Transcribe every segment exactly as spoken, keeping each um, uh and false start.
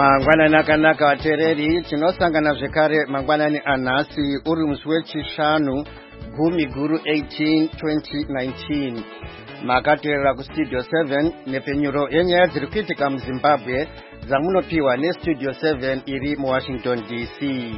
Mangwanani akanaka vateereri, tinosangana zvekare mangwanani anhasi uri musi wechishanu gumi guru eighteen twenty nineteen. Makateerera kustudio seven nepfenyuro yenyaya dziri kuitika muZimbabwe dzamunopiwa nestudio seven iri muWashington D C.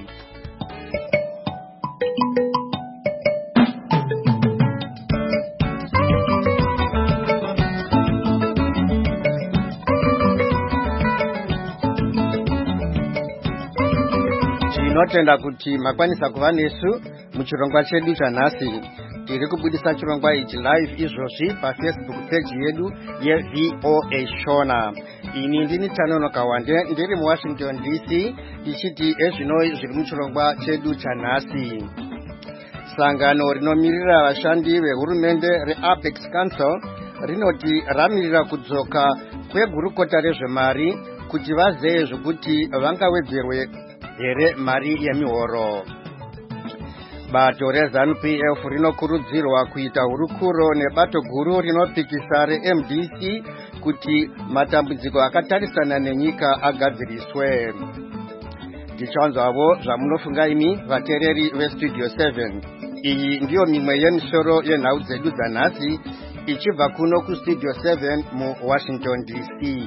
Tinotenda kuti makwanisa kuva nesu muchirongwa chedu chanhasi. Tiri kubudisa chirongwa ichi live izvozvi paFacebook page yedu yeV O A Shona. Ini ndini Tanono Kawande ndiri muWashington D C tichiti ezvinoi zviri muchirongwa chedu chanhasi. Sangano rinomirira vashandi vehurumende reApex Council rinoti ramirira kudzoka kwegurukota rezvemari kuti vazeye zvokuti vangawedzerwe here mari yemihoro. Bato reZANU P F rinokurudzirwa kuita hurukuro nebato guru rinopikisa reM D C kuti matambudziko akatarisana nenyika agadziriswe. Tichanzwavo zvamunofunga imi vateereri vestudio seven. Iyi ndiyo mimwe yemisoro yenhau dzedu dzanhasi ichibva kuno kustudio seven muWashington D C.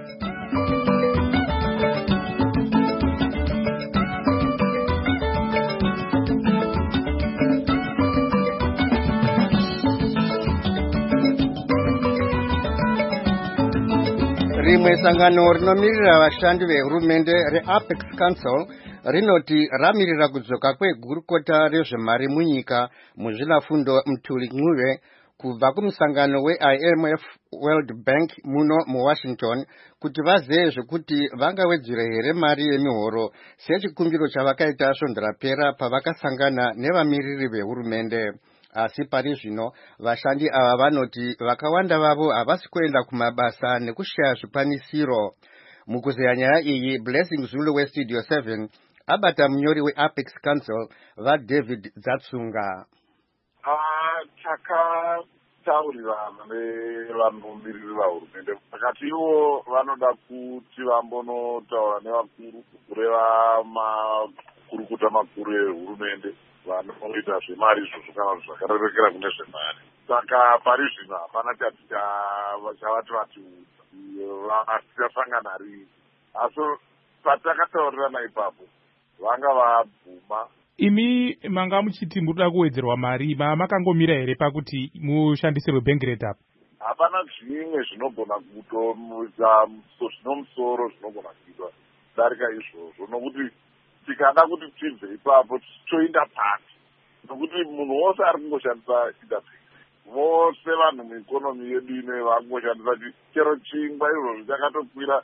Rimwe sangano rinomirira vashandi vehurumende reApex Council rinoti ramirira kudzoka kwegurukota rezvemari munyika muzvinafundo Mutuli Ncube kubva kumusangano weI M F World Bank muno muWashington kuti vazeye zvekuti vangawedzere here mari yemihoro sechikumbiro chavakaita svondo rapera pavakasangana nevamiriri vehurumende. Asi pari zvino vashandi ava vanoti vakawanda vavo havasi kuenda kumabasa nekushaya zvikwanisiro. Mukuzeya nyaya iyi, Blessing Zulu westudio seven abata munyori weApex Council vaDavid Dzatsunga. Ah, takataurirana nevanomiriri vahurumende pakati ivo vanoda kuti vambonotaura nevakuru kureva makurukuta makuru ehurumende vanoita zvemari izvozvo kana zvakarerekera kune zvemari. Saka pari zvino hapana chati chavati vatiudza vasichasangana rii. Asi patakataurirana ipapo vanga vabvuma. Imi manga muchiti muruda kuwedzerwa mari, makangomira here pakuti mushandisirwe bank rate apo? Hapana zvimwe zvinogona kutomuita zvinomusoro zvinogona kuitwa darika izvozvo, nokuti tikada kuti tibve ipapo toinda pasi, nokuti munhu wose ari kungoshandisa industry. Vose vanhu muikonomi yedu ino vakungoshandisa chero chingwa izvozvo chakatokwira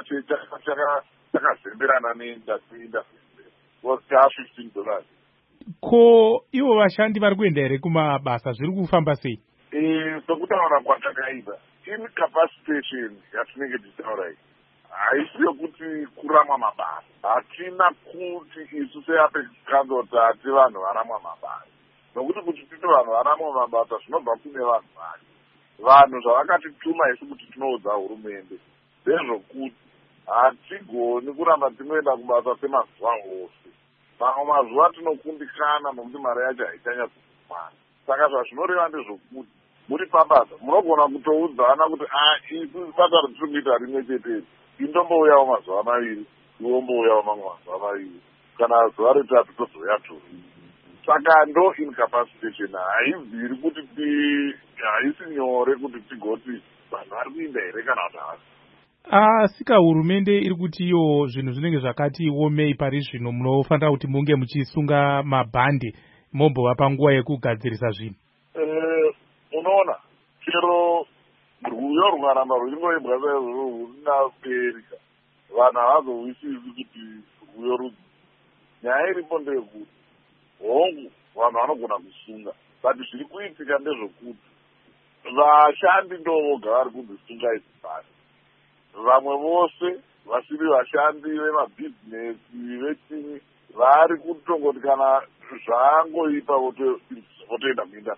chakazemberana neindustry cha fifteen dollars. Ko ivo vashandi vari kuenda here kumabasa, zviri kufamba sei? Eh, sokutaura kwatakaita incapacitation yatinenge tichitaura iyi haisi yokuti kuramwa mabasa. Hatina kuti isu seApex Council tati vanhu varamwa mabasa, nokuti kuti titi vanhu varamwa mabasa zvinobva kune vanhu vacho. Vanhu zvavakatituma isu kuti tinoudza hurumende ndezvokuti hatigoni kuramba tinoenda kubasa semazuva ose. Mamwe mazuva tinokundikana nokuti mari yacho haichanyatsokumana. Saka zvazvinoreva ndezvokuti muri pabasa munogona kutoudzana kuti isu basa ritiri kuita rimwe chete, indombouyawo mazuva maviri, iwombouyawo mamwe mazuva maviri, kana zuva retatu tozouya tori. Saka ndo incapacitation haibviri kuti haisi nyore kuti tigoti vanhu vari kuinda here kana kuti havasi. Asika hurumende iri kuti iyo zvinhu zvinenge zvakati omei pari zvino munofanira kuti munge muchisunga mabhande mombova panguva yekugadzirisa zvinhu. Eh, unoona chero rwuyo rungaramba ruchingoibwa saizvozvo rwuna kuerika vanhu havazowisisi kuti rwuyo rudzi. Nyaya iripo ndeyekuti hongu vanhu vanogona kusunga, but zviri kuitika ndezvokuti vashandi ndo voga vari kudzisunga idzi bhasi. Vamwe vose vasiri vashandi vemabhizinesi vechini vari kutongoti kana zvaangoipa votoenda kuinda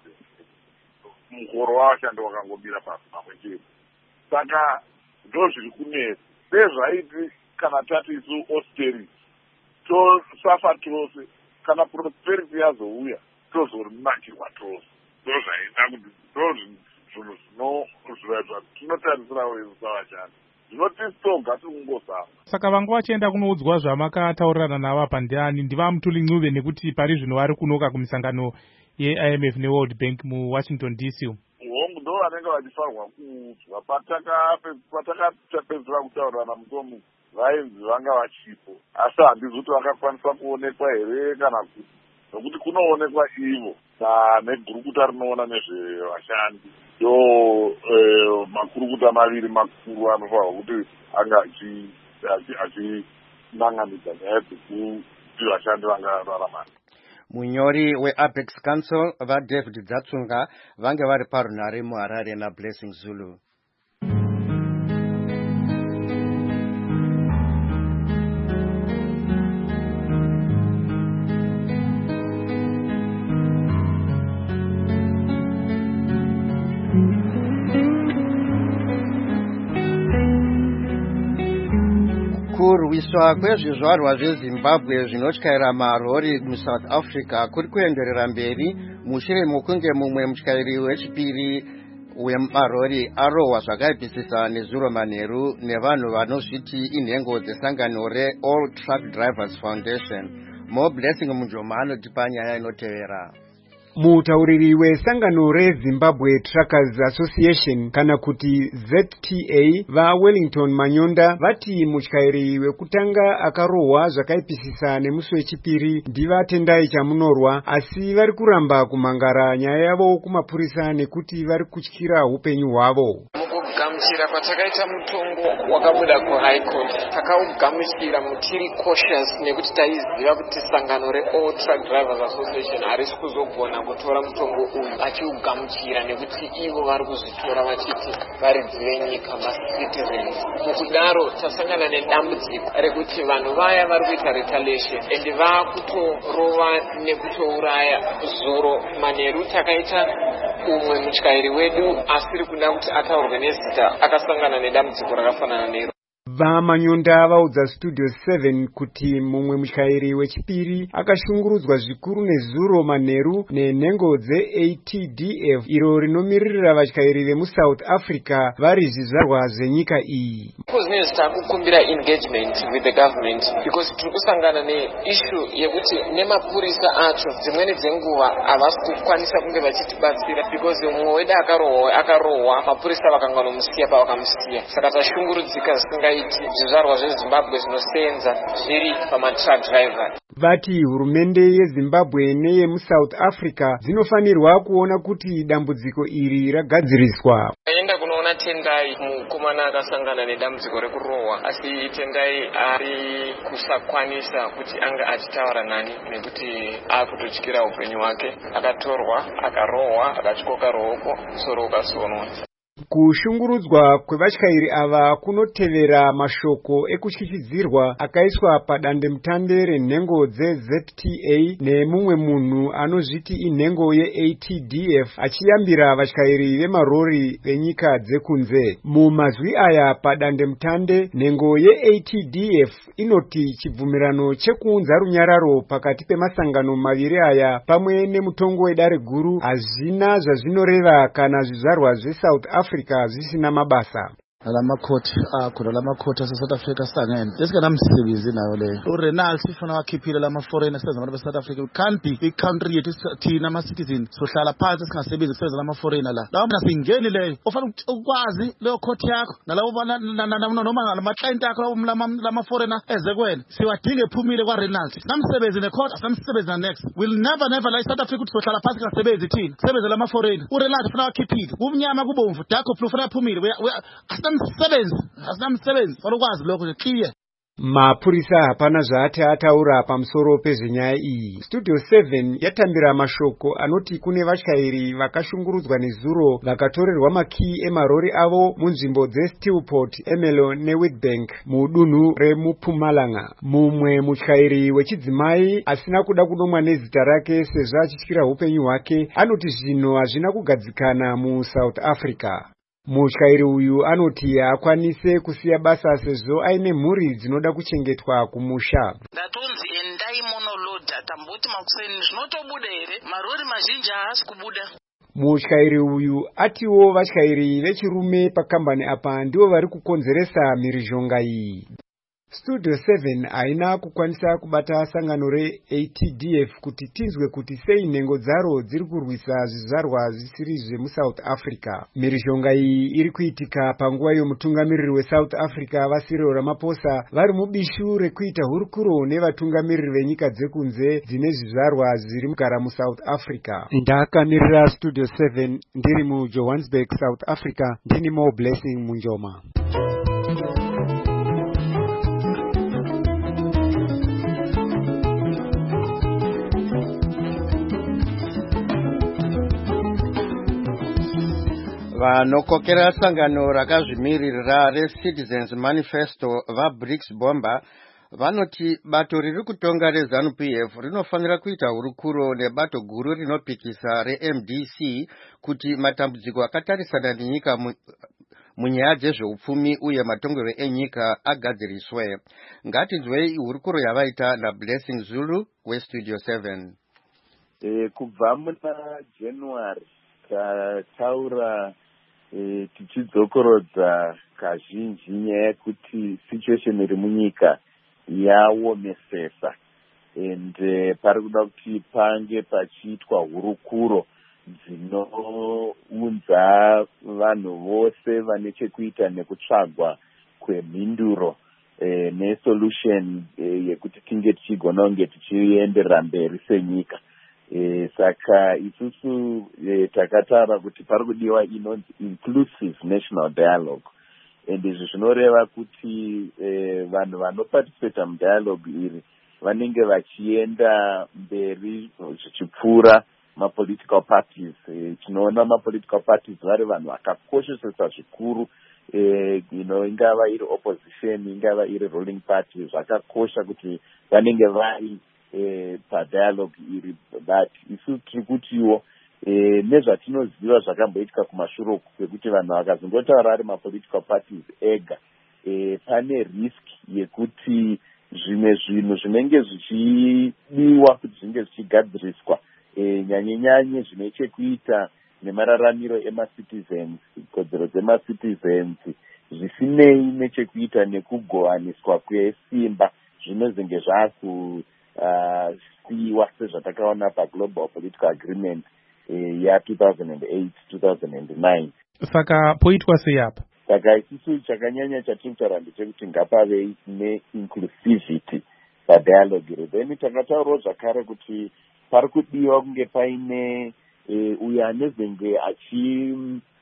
mukoro wavashandi wakangomira pasi pamwe chete. Saka ndo zviri kunetsa. Sezvaiti kana tati isu austerity tosafa tose, kana prosperity yazouya tozorinakirwa tose. Ndozvaita kuti ndozvinhu zvino zvinotarisirawo isu savashandi. Zvinotitoga tikungozama. Saka vanga vachienda kunoudzwa zvamakataurirana navo apa ndiani? Ndiva Mutuli Ncube, nekuti pari zvino vari kunoka kumisangano ye-I M F ne-World Bank muWashington D C. Hongu ndo vanenge vachifanirwa kuudzwa. Patakapedzera kutaurirana mutomu vainzi vanga vachipo, asi handizi kuti vakakwanisa kuonekwa here kana kuti, nokuti kunoonekwa ivo negurukuta rinoona nezvevashandi. Yo makurukuta maviri makuru anofanirwa kuti anga achinanganidza nyaya dzekuti vashandi vangararama. Munyori weApex Council vaDavid Dzatsunga vange vari parunhare muHarare naBlessing Zulu. Kurwiswa kwezvizvarwa zveZimbabwe zvinotyaira marori muSouth Africa kuri kuenderera mberi mushure mokunge mumwe mutyairi wechipiri wemarori arohwa zvakaipisisa nezuro manheru nevanhu vanozviti inhengo dzesangano reAll Truck Drivers Foundation. Mo Blessing Mujoma anotipa nyaya inotevera. Mutauriri wesangano reZimbabwe Truckers Association kana kuti Z T A vaWellington Manyonda vati mutyairi wekutanga akarohwa zvakaipisisa nemusi wechipiri ndivatendai chamunorwa, asi vari kuramba kumhangara nyaya yavo kumapurisa nekuti vari kutyira upenyu hwavo. Gamuchira patakaita mutongo wakabuda kuHigh Court, takaugamuchira mutiri cautious nekuti taiziva kuti sangano reAll Truck Drivers Association harisi kuzogona kutora mutongo uyu achiugamuchira nekuti ivo vari kuzvitora vachiti varidzi venyika, macitizens. Mukudaro tasangana nedambudziko rekuti vanhu vaya vari kuita retaliation and vakutorova nekutouraya zuro manheru. Takaita umwe mutyairi wedu asiri kuda kuti ataurwe nezita akasangana nedambudziko rakafanana nero. VaManyonda vaudza Studio seven kuti mumwe mutyairi wechipiri akashungurudzwa zvikuru nezuro manheru nenhengo dze-A T D F iro rinomiririra vatyairi vemuSouth Africa vari zvizvarwa zvenyika iyi. Kuzinezi takukumbira engagement with the government because tiri kusangana neissue yekuti nemapurisa acho dzimweni dzenguva havasi kukwanisa kunge vachitibatsira because mumwe wedu akarohwa akarohwa mapurisa vakanganomusiya pavakamusiya. Saka tashungurudzika zvisingaiti zvizvarwa zveZimbabwe zvinosenza zviri pamatruck driver. Vati hurumende yeZimbabwe neyemuSouth Africa dzinofanirwa kuona kuti dambudziko iri ragadziriswa. Enda kunoona Tendai mukomana akasangana nedambudziko rekurohwa, asi Tendai ari kusakwanisa kuti anga achitaura nani nekuti akutotyira upenyu hwake. Akatorwa, akarohwa, akatyoka ruoko, soro ukasonwa. Kushungurudzwa kwevatyairi ava kunotevera mashoko ekutyityidzirwa akaiswa padandemutande renhengo dze-Z T A nemumwe munhu anozviti inhengo ye-A T D F achiyambira vatyairi vemarori venyika dzekunze. Mumazwi aya padandemutande, nhengo ye-A T D F inoti chibvumirano chekuunza runyararo pakati pemasangano maviri aya pamwe nemutongo wedare guru hazvina zvazvinoreva kana zvizvarwa zveSouth Africa zvisina mabasa. Lamakoti akhona lamakoti aseSouth Africa sangene lesinganamsebenzi nayo leyo. uRenald sifuna wakhiphile lama-foreign asebenza abantu beSouth Africa. We can't be big country yethu thina ama-citizens sohlala phansi singasebenzi kusebenza lama-foreign la. Lawo mina singeni leyo ofanele ukwazi leyo court yakho nalawo noma lama-client akho lama-foreign eze kwena siwadinga ephumile kwaRenald. Namsebenzi necourt asamsebenzi na next. We'll never never la eSouth Africa ukuthi sohlala phansi singasebenzi thina kusebenza lama-foreign. uRenald ufuna wakhiphile umnyama kubomvu dakho ufuna aphumile. Asamsebenzi asamsebenzi walokwazi lokho nje clear. Mapurisa hapana zvaati ataura pamusoro pezvenyaya iyi. Studio seven yatambira mashoko anoti kune vatyairi vakashungurudzwa nezuro vakatorerwa makii emarori avo munzvimbo dzeSteelport, Ermelo neWitbank mudunhu remuPumalanga. Mumwe mutyairi wechidzimai asina kuda kunomwa nezita rake sezvo achityira upenyu hwake anoti zvinhu hazvina kugadzikana muSouth Africa. Mutyairi uyu anoti haakwanise kusiya basa sezvo aine mhuri dzinoda kuchengetwa kumusha. Ndatonzi endai monolodha tamboti makuseni zvinotobuda here, marori mazhinji haasi kubuda. Mutyairi uyu atiwo vatyairi vechirume pakambani apa ndivo vari kukonzeresa mhirizhonga iyi. Studio seven haina kukwanisa kubata sangano re-A T D F kuti tinzwe kuti sei nhengo dzaro dziri kurwisa zvizvarwa zvisiri zvemuSouth Africa. Mhirizhonga iyi iri kuitika panguva yomutungamiriri weSouth Africa vaCyril Ramaphosa vari mubishu rekuita hurukuro nevatungamiriri venyika dzekunze dzine zvizvarwa zviri kugara muSouth Africa. Ndakamirira Studio seven ndiri muJohannesburg, South Africa, ndini Mo Blessing Munjoma. Vanokokera sangano rakazvimirira reCitizens Manifesto vaBricks Bomba vanoti bato riri kutonga reZANU P F rinofanira kuita hurukuro nebato guru rinopikisa reM D C kuti matambudziko akatarisana nenyika munyaya dzezveupfumi uye matongero enyika agadziriswe. Ngatinzwei hurukuro yavaita naBlessing Zulu weStudio seven. E, kubva muna January tataura e, tichidzokorodza kazhinji nyaya yekuti situation iri munyika yaomesesa ende pari kuda kuti pange pachiitwa hurukuro dzinounza vanhu vose vane chekuita nekutsvagwa kwemhinduro e, nesolution e, yekuti tinge tichigona kunge tichienderera mberi senyika. E, saka isusu e, takataura kuti pari kudiwa inonzi inclusive national dialogue, and izvi zvinoreva kuti e, vanhu vanoparticipata mudialogue iri vanenge vachienda mberi zvichipfuura mapolitical parties. E, tinoona mapolitical parties vari vanhu vakakoshesesa zvikuru e, you know, ingava iri opposition ingava iri ruling party, zvakakosha kuti vanenge vari E, padialogue iri, but isu tiri kutiwo e, nezvatinoziva zvakamboitika kumashure kwekuti vanhu vakazongotaura ari mapolitical parties ega e, pane risk yekuti zvimwe zvinhu zvinenge zvichidiwa kuti zvinge zvichigadziriswa e, nyanye-nyanye zvine chekuita nemararamiro emacitizens, kodzero dzemacitizens zvisinei nechekuita nekugovaniswa kwesimba zvinozenge zvaku Uh, siwa sezvatakaona paglobal political agreement eh, ya two thousand eight two thousand nine. Saka poitwa sei apa? Saka isusu chakanyanya chatiri kutaura ndechekuti ngapave neinclusivity padialogue. Then takataurawo zvakare kuti pari kudiwa kunge paine eh, uyo anezenge achi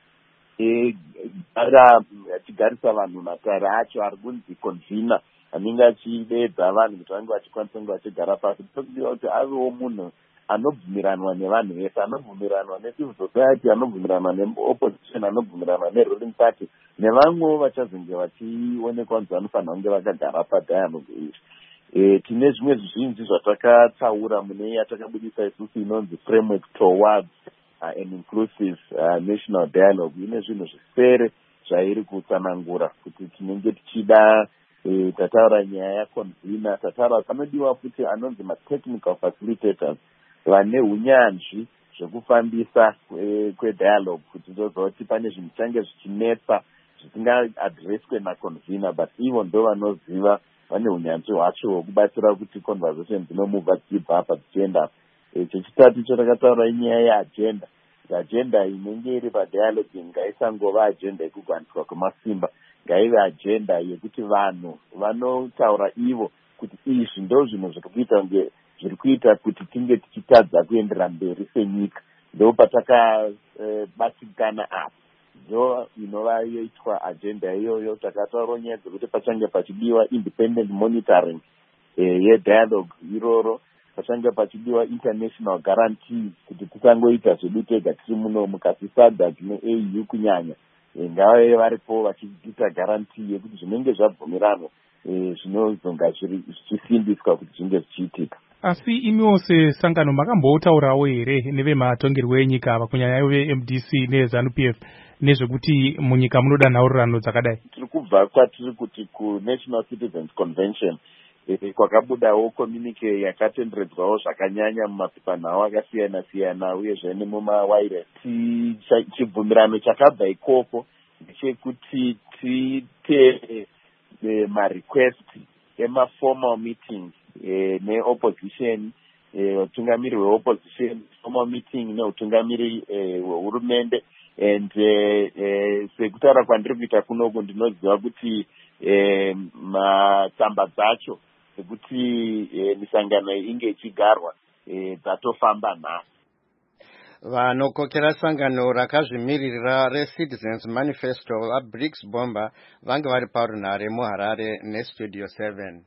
eh, gara achigarisa vanhu matare acho ari kunzi convener anenge achidedza vanhu kuti vange vachikwanisa kunge vachigara pasi. Tokudiwa kuti avewo munhu anobvumiranwa nevanhu vese, anobvumiranwa necivil society, anobvumiranwa neopposition, anobvumiranwa neruling party nevamwewo vachazonge vachionekwa kunzi vanofanira kunge vakagara padialogue iri. E, tine zvimwe zvizhinji zvatakataura mune yatakabudisa isusu inonzi framework towards uh, an inclusive uh, national dialogue. Ine zvinhu zvisere zvairi kutsanangura kuti tinenge tichida. E, tataura nyaya yaconvener, tataura panodiwa futi anonzi matechnical facilitators vane unyanzvi zvekufambisa kwedialogue e, kuti ndozoti pane zvinhu zichange zvichinetsa zvisingaadreswe naconvener, but ivo ndo vanoziva, vane unyanzvi hwacho hwekubatsira kuti conversation dzinomuvha dzichibva apa dzichienda. E, chechitatu chatakataura inyaya yeagenda. Agenda inenge iri padialogue ngaisangova agenda yekugwaniswa kwemasimba, ngaive agenda yekuti vanhu vanotaura ivo kuti izvi ndo zvinhu zviri kuita kunge zviri kuita kuti tinge tichitadza kuendera mberi senyika. Ndo patakabatikana e, apa ndo inova yoitwa agenda iyoyo. Takataura nyaya dzekuti pachange pachidiwa independent monitoring e, yedialogue iroro, pachange pachidiwa international guarantees kuti tisangoita zvedu tega tiri muno mukati SADC neA U kunyanya e, ngavave varipo vachiita guarantee yekuti zvinenge zvabvumiranwa e, zvinozonga zvichisimbiswa kuti zvinge zvichiitika. Asi imiwo sesangano makambotaurawo here nevematongerwo enyika ava kunyanya veM D C neZANU P F nezvekuti munyika munoda nhaurirano dzakadai? Tiri kubva kwatiri kuti kuNational Citizens Convention e, kwakabudawo communique yakatenderedzwawo zvakanyanya mumapepanhau akasiyana siyana uyezve nemumawaire. Chibvumirano chakabva ikoko ndechekuti tiite e, marequest emaformal meeting e, neopposition, utungamiri e, hweopposition, formal meeting neutungamiri hwehurumende e, and eh, eh, sekutaura kwandiri kuita kunoku ndinoziva kuti eh, matsamba dzacho ekuti eh, misangano inge ichigarwa eh, dzatofamba nhasi. Vanokokera sangano rakazvimiririra reCitizens Manifesto vaBriggs Bomba vange vari parunhare muHarare neStudio seven.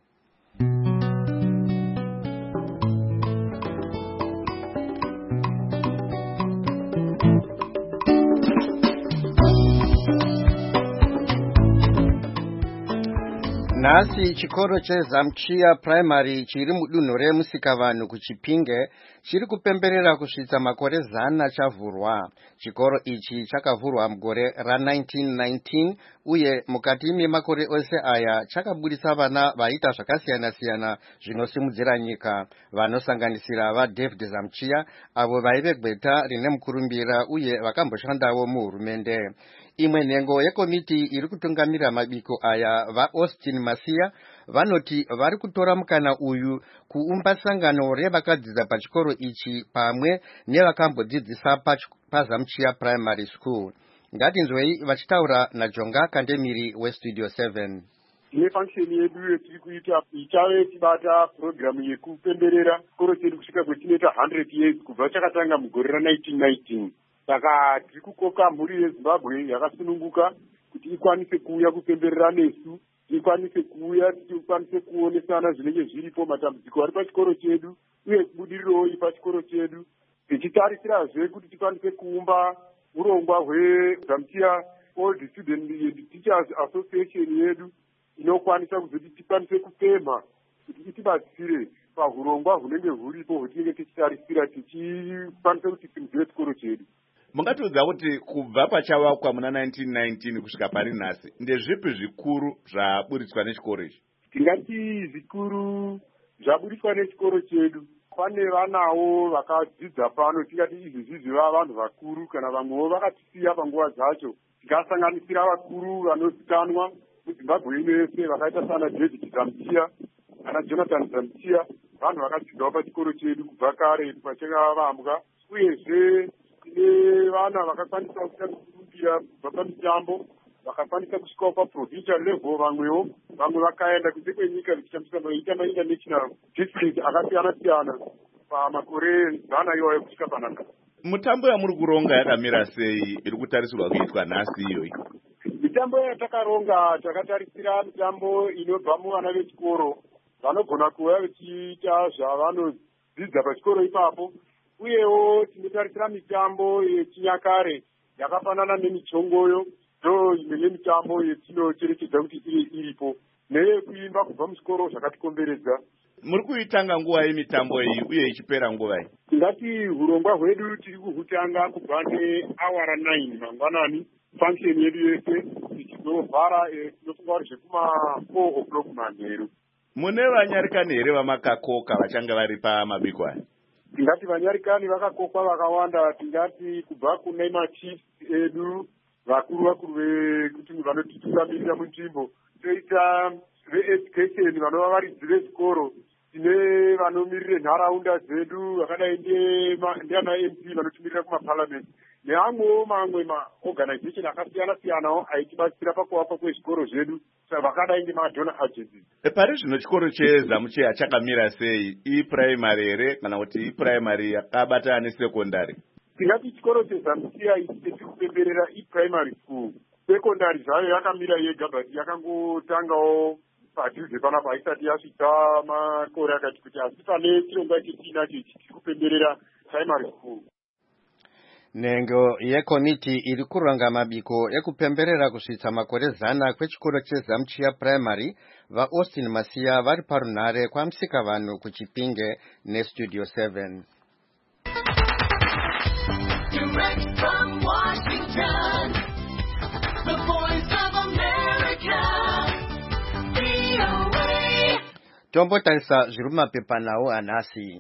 Nhasi chikoro cheZamchiya Primary chiri mudunhu reMusikavanhu kuChipinge chiri kupemberera kusvitsa makore zana chavhurwa. Chikoro ichi chakavhurwa mugore ra nineteen nineteen uye mukati memakore ose aya chakabudisa vana vaita zvakasiyana siyana zvinosimudzira nyika, vanosanganisira vaDavid Zamchiya avo vaive gweta rine mukurumbira uye vakamboshandawo muhurumende. Imwe nhengo yekomiti iri kutungamira mabiko aya vaAustin Masiya vanoti vari kutora mukana uyu kuumba sangano revakadzidza pachikoro ichi pamwe nevakambodzidzisa paZamchiya Primary School. Ngatinzwei vachitaura naJonga Kandemiri weStudio seven. Tine function yedu yetiri kuita ichave tibata program yekupemberera chikoro chedu kusvika kwetinoita one hundred years kubva chakatanga mugore ra nineteen nineteen. Saka tiri kukoka mhuri yeZimbabwe yakasununguka kuti ikwanise kuuya kupemberera nesu, ikwanise kuuya tikwanise kuonesana zvinenge zviripo matambudziko ari pachikoro chedu uye kubudiriro iri pachikoro chedu, tichitarisira kuti tikwanise kuumba urongwa hweZamchiya Old Student and Teachers Association yedu inokwanisa kuzoti tikwanise kupemha kuti itibatsire pahurongwa hunenge huripo hwetinenge tichitarisira tichikwanisa kuti simudzire chikoro chedu. Mungatiudza kuti kubva pachavakwa muna nineteen nineteen kusvika pari nhasi ndezvipi zvikuru zvaburitswa nechikoro ichi? Tingati zvikuru zvaburitswa nechikoro chedu, pane vanawo vakadzidza pano, tingati izvi zviziva vanhu vakuru kana vamwewo vakatisiya panguva dzacho, tikasanganisira vakuru vanozikanwa muZimbabwe ino yese vakaita sana David Zamchiya kana Jonathan Zamchiya, vanhu vakadzidzawo pachikoro chedu kubva kare pachakavambwa, uyezve tine vana vakakwanisa kuita kurumbira kubva pamitambo, vakakwanisa kusvikawo paprovincial level, vamwewo vamwe vakaenda kunze kwenyika vachitambisa maita mainternational district akasiyana siyana pamakore zana iwayo kusvika panapa. Mutambo yamuri kuronga yakamira sei iri kutarisirwa kuitwa nhasi iyoyi? Mitambo yatakaronga takatarisira mitambo inobva muvana vechikoro vanogona kuva vachiita zvavanodzidza pachikoro ipapo, uyewo tinotarisira mitambo yechinyakare yakafanana nemichongoyo, ndo imwe yemitambo yetinocherechedza kuti iri iripo, neyekuimba kubva muchikoro zvakatikomberedza. Muri kuitanga nguva yemitambo iyi uye ichipera nguva iyi? Tingati hurongwa hwedu tiri kuhutanga kubva neawara nine mangwanani, function yedu yese tichizovhara tinofunga kuti zvekuma four o'clock manheru. Mune vanyarikani here vamakakoka vachanga vari pamabiko aya? Tingati vanyarikani vakakokwa vakawanda, tingati kubva kune machiefs edu vakuru vakuru vekuti vanotitungamirira munzvimbo, toita veeducation vanova varidzi vezvikoro, tine vanomirire nharaunda dzedu vakadai ndiana M P vanotimirira kumaparliament, neamwewo mamwe maorganization akasiyana siyanawo aitibatsira pakuwakwa kwezvikoro zvedu vakadai ngemadonor agencies. Pari zvino chikoro cheZamchiya chakamira sei? Iprimary here kana kuti iprimary yakabatana nesekondari? Tingati chikoro cheZamchiya ichi tiri kupemberera iprimary school. Sekondari zvayo yakamira yega, but yakangotangawo padhuze panapa haisati yasvika makore akati kuti, asi pane chirongwa chetinacho ichi tiri kupemberera primary school. Nhengo yekomiti iri kuronga mabiko ekupemberera kusvitsa makore zana kwechikoro cheZamchiya Primary vaAustin Masiya vari parunhare kwaMusikavanhu kuChipinge neStudio seven. Direct from Washington, tombotarisa zviri mumapepa nawo anhasi.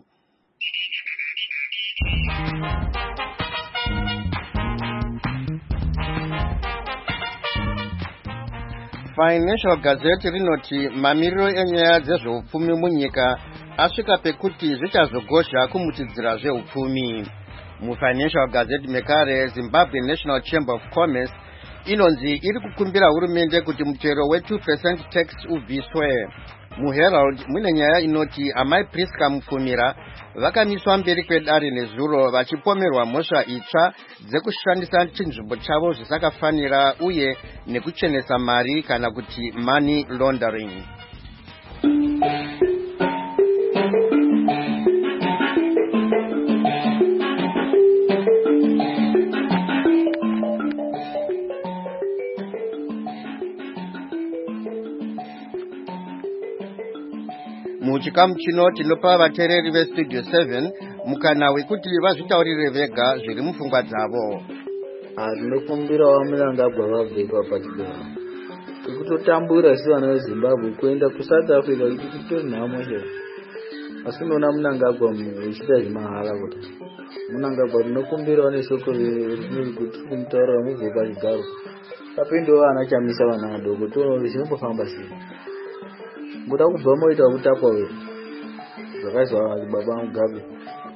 Financial Gazette rinoti mamiriro enyaya dzezveupfumi munyika asvika pekuti zvichazogozha kumutidzira zveupfumi. MuFinancial Gazette mekare Zimbabwe National Chamber of Commerce inonzi iri kukumbira hurumende kuti mutero we two percent tax ubviswe. MuHerald mune nyaya inoti amai Priska Mufumira vakamiswa mberi kwedare nezuro vachipomerwa mhosva itsva dzekushandisa chinzvimbo chavo zvisakafanira uye nekuchenesa mari kana kuti money laundering. Muchikamu chino tinopa vateereri vestudio seven mukana wekuti vazvitaurire vega zviri mupfungwa dzavo. Tinokumbirawo Mnangagwa vabvekwa pachidoro ikutotambura isi vana veZimbabwe kuenda kuSouth Africa ikutori nhamo chero, asi unoona Mnangagwa uchita zvimahala kuti Mnangagwa tinokumbirawo neshoko kuti kumutaurira mubve pachigaro kapindowo vana chamisa vana vadoko toona zvinombofamba sei. Muda kubva moita kutapwa we zvakaizwa baba Mugabe.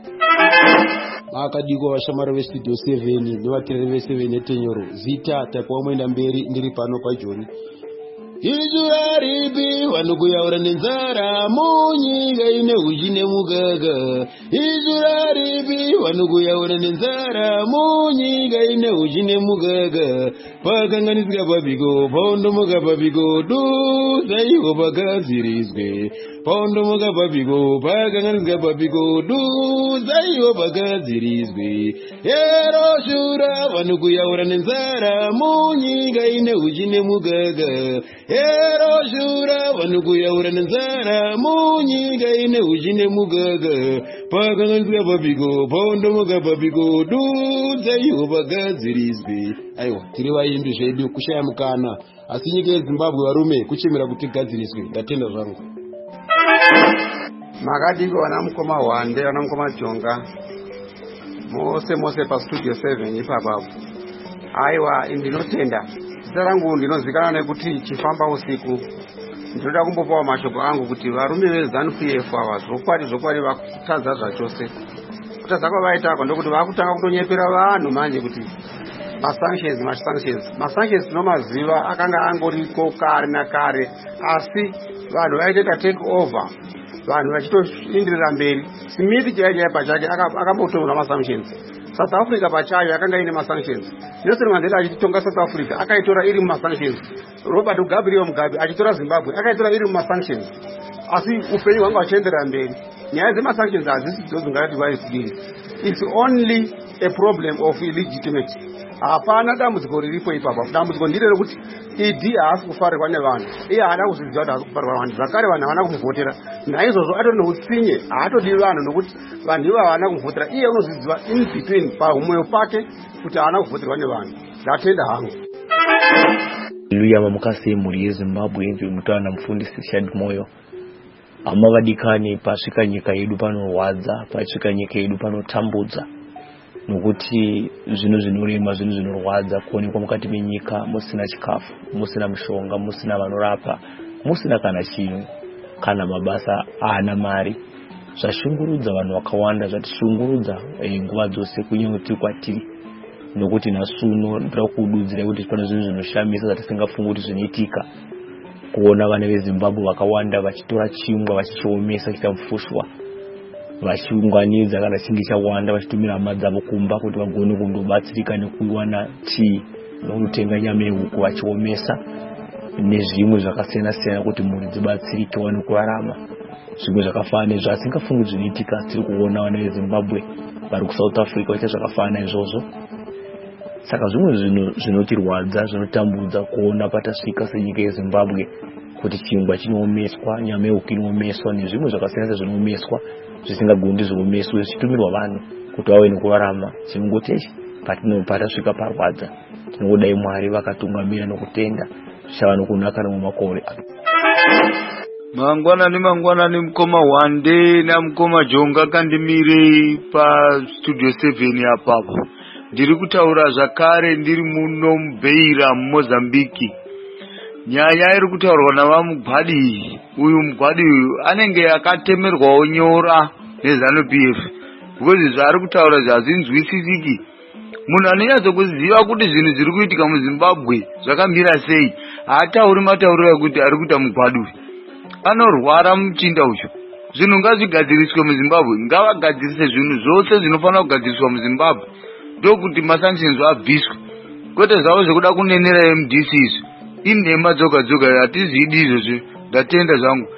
Akadiko vashamari vestudio seven nevateereri ve7 netenyoro zita tapawa mwenda mberi ndiri pano pajoni. Izura ripi vanokuyaura nenzara munyika ine uchi nemugaga. Izura ripi vanokuyaura nenzara munyika ine uchi nemugaga. Pakanganisika papiko paondomoka papiko duzaiwo pagadzirizwe. Paondomoka papiko pakanganisika papiko duzaiwo pagadzirizwe. Ero shura vanokuyaura nenzara munyika ine uchi nemugaga. Ero shura vanokuyaura nenzara munyika ine uchi nemugaga. Pakanganisika papiko paondomoka papiko duzaiwo pagadzirizwe. Aiwa tiri vaimbi zvedu kushaya mukana, asi nyika yeZimbabwe varume kuchemera kuti gadziriswe. Ndatenda zvangu. Makadiko vana mukoma Hwande vana mukoma Jonga mose mose pastudio seven ipapapo. Aiwa ndinotenda zita rangu ndinozivikanwa nekuti chifamba usiku. Ndinoda kumbopawo mashoko angu kuti varume veZANU-P F ava zvokwadi zvokwadi vakutadza zvachose. Kutadza kwavaitako ndokuti vakutanga kutonyepera vanhu manje kuti masanctions masanctions masanctions nomaziva akanga angoriko kare nakare, asi vanhu vaiteta take over, vanhu vachitoindirira mberi. Smith chaiye chaiye pachake akambotorwa masanctions. South Africa pachayo yakanga ine masanctions. Nelson Mandela achitonga South Africa akaitora iri mumasanctions. Robert Gabriel Mugabe achitora Zimbabwe akaitora iri mumasanctions. Asi upenyu hwanga huchienderera mberi. Nyaya dzemasanctions hadzisi dzozingati vaisudiri. It's only a problem of illegitimacy. Hapana dambudziko riripo ipapo. Dambudziko ndiro rekuti E D haasi kufarirwa nevanhu. Iye haana kuzviziva kuti haasi kufarirwa nevanhu. Zvakare vanhu havana kumuvhotera. Naizvozvo atori neutsinye haatodi vanhu nokuti vanhu ivo havana kumuvhotera. Iye unozviziva in between pamwoyo pake kuti haana kuvhoterwa nevanhu. Ndatenda hangu. Haleluya mamukasi muri yeZimbabwe enzi mutana mufundisi Shad Moyo. Amavadikani pasvika nyika yedu panorwadza, pasvika nyika yedu panotambudza. Nokuti zvino zvinorema zvinhu zvinorwadza kuonekwa mukati menyika musina chikafu, musina mushonga, musina vanorapa, musina kana chinhu, kana mabasa ana mari. Zvashungurudza vanhu vakawanda, zvatishungurudza nguva dzose kunyange tiri kwatiri. Nokuti nasuno ndira kududzira kuti pane zvinhu zvinoshamisa zvatisingafungi kuti zvinoitika. Kuona vana veZimbabwe vakawanda vachitora chingwa vachichiomesa chikafushwa, vachiunganidza kana chinge chawanda vachitumira hama dzavo kumba kuti vagone kundobatsirika nekuwana tii nokutenga nyama yehuku vachiomesa nezvimwe zvakasiyana siyana kuti mhuri dzibatsirike wane kurarama. Zvimwe zvakafanana izvo asingafungi zvinoitika tiri kuona vana veZimbabwe vari kuSouth Africa vaita zvakafanana izvozvo. Saka zvimwe zvinhu zvinotirwadza zvinotambudza kuona patasvika senyika yeZimbabwe kuti chingwa chinoomeswa, nyama yehuku inoomeswa nezvimwe zvakasiyana zvinoomeswa zvisingagoni zvoomeswa zvichitumirwa vanhu kuti vave nekurarama. Chinongoti ichi patasvika parwadza. Tinodai Mwari vakatungamira nokutenda zvichava nokunaka nemumakore. mangwanani mangwanani mukoma Wande namukoma Jonga kandimirei pastudio seven apapo. Ndiri kutaura zvakare ndiri muno muBeira muMozambiki. Nyaya iri kutaurwa navamugwadi uyu mugwadi uyu anenge akatemerwawo nyora neZANU P F because zvaari kutaura zvazvinzwisisiki. Munhu anonyatso kuziva kuti zvinhu zviri kuitika muZimbabwe zvakamira sei haatauri matauriro ekuti ari kuita mugwadi uyu. Anorwara muchinda ucho. Zvinhu ngazvigadziriswe muZimbabwe, ngavagadzirise zvinhu zvose zvinofanira kugadziriswa muZimbabwe ndokuti masanctions abviswe. Kwete zvavo zvekuda kunenera M D C izvi inhema dzoga dzoga hatizidi izvozvo. Ndatenda zvangu.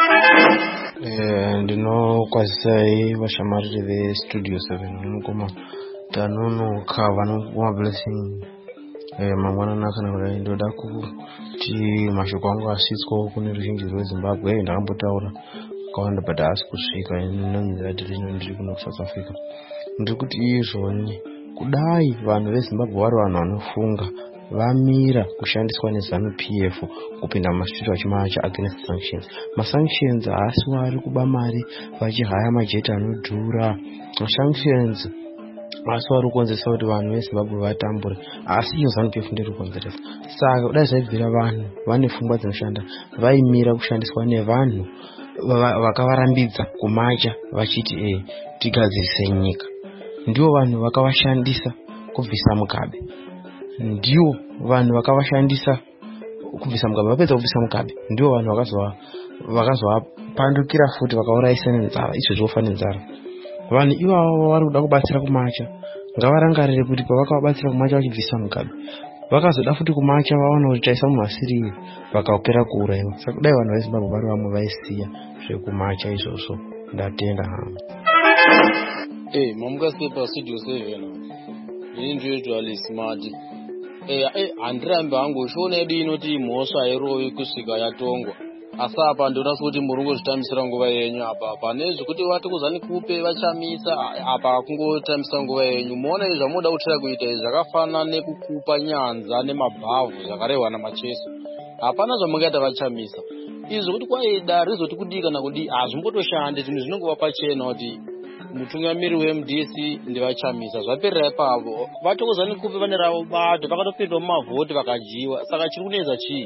Eh ndinokwazisai vashamariri vestudio seven munokoma tanonoka vanokoma blessing eh mangwanani kana kudai ndoda kuti mashoko angu asvitswawo kune ruzhinji rweZimbabwe. Ndakambotaura kawanda but haasi kusvika inonzira tiri ndiri kuno kuSouth Africa. Ndiri kuti izvoni kudai vanhu veZimbabwe vari vanhu vanofunga vamira kushandiswa neZANU P F kupinda mumasvito achimacha against sanctions. Masanctions haasi vari kuba mari vachihaya majeti anodhura. Sanctions asi vari kukonzeresa kuti vanhu veZimbabwe vatambure, asi iyo ZANU P F ndiri kukonzeresa. Saka kudai zvaibvira vanhu vane pfungwa dzinoshanda vaimira kushandiswa nevanhu vakavarambidza kumacha vachiti eh tigadzirise nyika. Ndivo vanhu vakavashandisa kubvisa Mugabe. Ndivo vanhu vakavashandisa kubvisa Mugabe. Vapedza kubvisa Mugabe ndivo vanhu vakazova vakazovapandukira futi vakauraisa nenzara. Izvo zvofa nenzara. Vanhu ivavo vari kuda kubatsira kumacha ngavarangarire kuti pavakavabatsira kumacha vachibvisa Mugabe vakazoda futi kumacha vaona kuti taisa mumasiriri vakaopera kuuraiwa. Saka kudai vanhu veZimbabwe vari vamwe vaisiya zvekumacha izvozvo. Ndatenda hama. Eh mamukasi pastudio seven individually smart. Eh eh andirambe hangu shona yedu inoti mhosva yerovi kusvika yatongwa. Asi apa ndinoda kuti muri kuzvitambisira nguva yenyu apa pane zvekuti vati kuzani kupe vachamisa apa kungotambisa nguva yenyu. Muona izvi zvamunoda kutira kuita izvi zvakafanana nekukupa nyanza nemabhavhu zvakarehwa namacheso. Hapana zvamungaita vachamisa. Izvi zvekuti kwaida rizoti kudii kana kudii hazvimbotoshande. Zvinhu zvinongova pachena kuti mutungamiri weM D C ndevachamisa zvaperera ipapo. Vatokuzani kupe vane ravo bato vakatopindwa mumavhoti vakajiwa. Saka chiri kunetsa chii?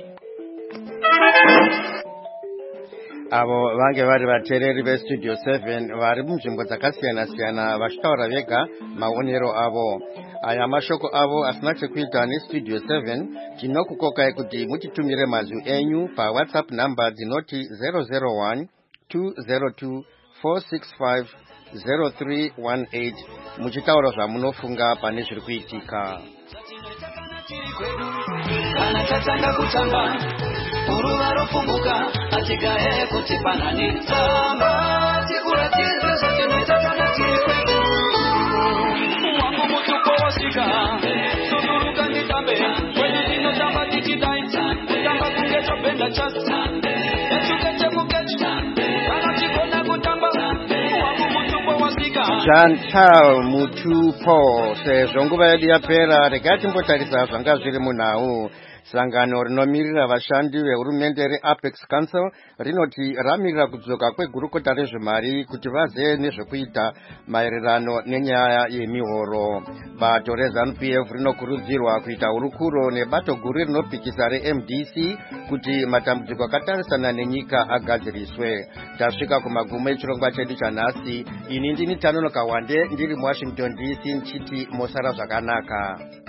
Avo vange vari vateereri vestudio seven vari munzvimbo dzakasiyana siyana vachitaura vega maonero avo. Aya mashoko avo asina chekuita nestudio seven. Tinokukokai kuti mutitumire mazwi enyu paWhatsApp number dzinoti zero zero one two zero two four six five zero three one eight muchitaura zvamunofunga pane zviri kuitika. Kana tatanga kutamba uruva rofunguka atigaye kuti panani tsamba tikuratiza zvatinoita kana tiri kwedu wangu mutuko wasika suduruka nditambe kweni tinotamba tichidaita kutamba kunge chopenda chasa echukeche kukechu kana chikona kutamba wangu mutuko wasika Chantal Mutupo sezvo nguva yedu yapera regai timbotarisa zvanga zviri munhau. Sangano rinomirira vashandi vehurumende reApex Council rinoti ramirira kudzoka kwegurukota rezvemari kuti vazive nezvekuita maererano nenyaya yemihoro. Bato reZANU P F rinokurudzirwa kuita hurukuro nebato guru rinopikisa reM D C kuti matambudziko akatarisana nenyika agadziriswe. Tasvika kumagumo echirongwa chedu chanhasi. Ini ndini Tanonoka Wande ndiri muWashington D C nchiti mosara zvakanaka.